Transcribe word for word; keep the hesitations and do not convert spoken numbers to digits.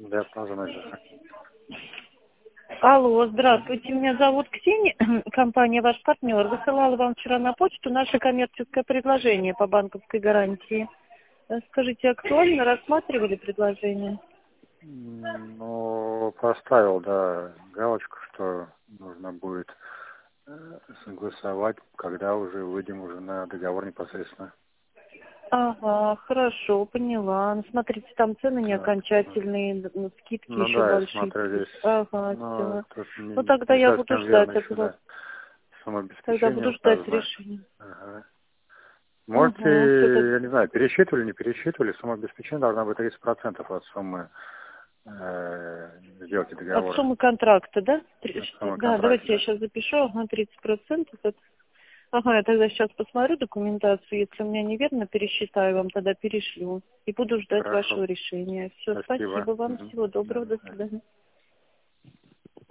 Да, позвоните. Алло, здравствуйте, меня зовут Ксения, компания «Ваш партнер». Высылала вам вчера на почту наше коммерческое предложение по банковской гарантии. Э, Скажите, актуально рассматривали предложение? М, Ну, поставил, да, галочку, что нужно будет э, согласовать, когда уже выйдем уже на договор непосредственно. Ага, хорошо, поняла. Ну, смотрите, там цены не Так. окончательные, ну, скидки Ну еще да, я большие. смотрю здесь, Ага, но все. тут Ну, не, тогда не я буду совсем верно ждать от еще, вас. да. Тогда Самообеспечение буду ждать указано. решения. Ага. Можете, Угу, все так. я не знаю, пересчитывали, не пересчитывали, самообеспечение должна быть тридцать процентов от суммы э, сделки От договора, суммы контракта, да? Три- от что- самого Да, контракта, давайте я да. сейчас запишу. Ага, тридцать процентов. Это... Ага, я тогда сейчас посмотрю документацию. Если у меня неверно, пересчитаю, вам тогда перешлю. И буду ждать Хорошо, вашего решения. Все, спасибо. спасибо вам. Мгм. Всего Да, доброго. До да. свидания.